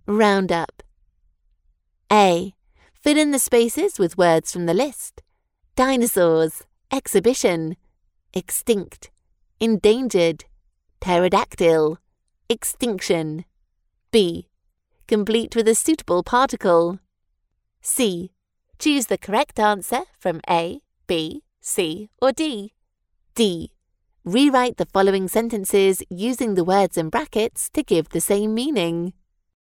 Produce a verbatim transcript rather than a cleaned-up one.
Roundup. A. Fill in the spaces with words from the list. Dinosaurs, exhibition, extinct, endangered, pterodactyl, extinction. B. Complete with a suitable particle. C. Choose the correct answer from A, B, C, or D. D. Rewrite the following sentences using the words in brackets to give the same meaning.